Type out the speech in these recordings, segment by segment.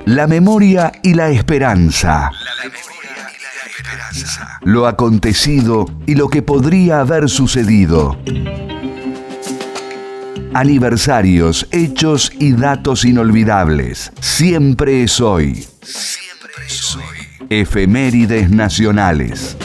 La memoria y la esperanza. Lo acontecido y lo que podría haber sucedido. Aniversarios, hechos y datos inolvidables. Siempre es hoy. Siempre es hoy. Efemérides nacionales.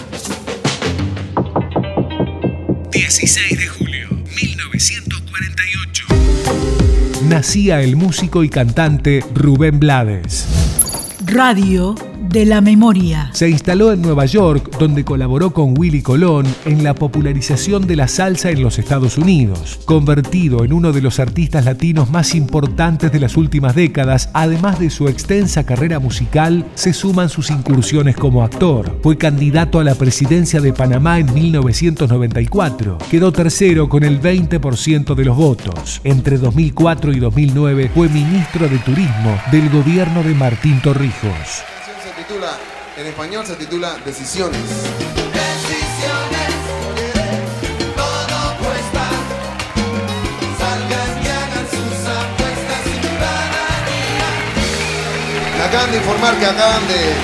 16 de julio, 1948. Nacía el músico y cantante Rubén Blades. Radio de la memoria. Se instaló en Nueva York, donde colaboró con Willy Colón en la popularización de la salsa en los Estados Unidos. Convertido en uno de los artistas latinos más importantes de las últimas décadas, además de su extensa carrera musical, se suman sus incursiones como actor. Fue candidato a la presidencia de Panamá en 1994. Quedó tercero con el 20% de los votos. Entre 2004 y 2009 fue ministro de Turismo del gobierno de Martín Torrijos. En español se titula Decisiones. Decisiones, todo cuesta. Salgan y hagan sus apuestas, ciudadanía. Me acaban de informar que acaban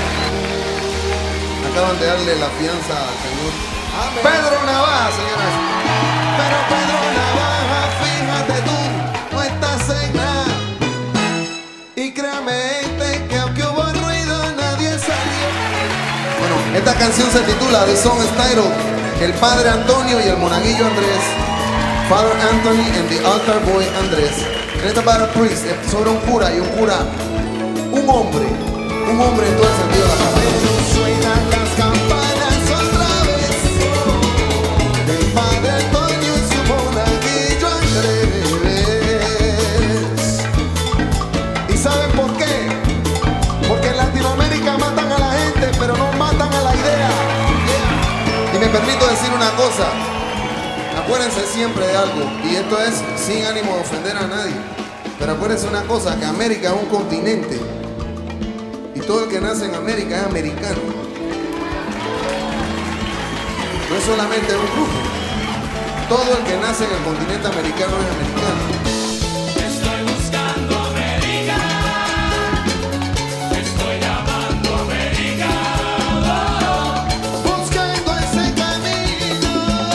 de darle la fianza al señor Pedro Navaja, señoras. Pero Pedro Navaja, fíjate tú, no estás en nada. Y créame que aunque hubo ruido, nadie salió. Bueno, esta canción se titula The Song is titled El Padre Antonio y el Monaguillo Andrés. Father Anthony and the Altar Boy Andrés. And it's about a priest, es sobre un cura y un hombre en todo el sentido de la palabra. Suenan las campanas otra vez. El Padre Antonio y su monaguillo Andrés. ¿Y saben por qué? Porque en Latinoamérica matan a la gente, pero no matan a la idea. Y me permito decir una cosa. Acuérdense siempre de algo, y esto es sin ánimo de ofender a nadie. Pero acuérdense una cosa, que América es un continente. Y todo el que nace en América es americano. No es solamente un grupo. Todo el que nace en el continente americano es americano. Estoy buscando América. Estoy llamando a América. Buscando ese camino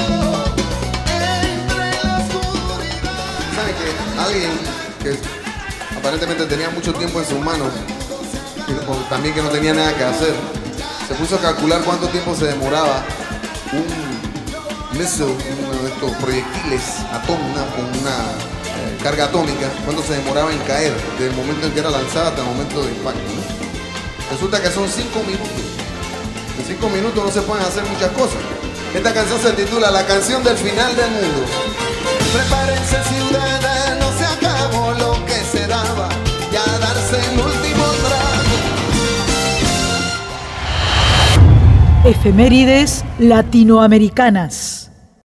entre la oscuridad. ¿Saben que alguien que aparentemente tenía mucho tiempo en sus manos, o también que no tenía nada que hacer, se puso a calcular cuánto tiempo se demoraba un missile, uno de estos proyectiles atómicos con una carga atómica, cuánto se demoraba en caer desde el momento en que era lanzada hasta el momento de impacto, ¿no? Resulta que son 5 minutos. En 5 minutos no se pueden hacer muchas cosas. Esta canción se titula La canción del final del mundo. Prepárense, ciudadanos, se acabó lo que se daba, ya darse el último trago. Efemérides latinoamericanas.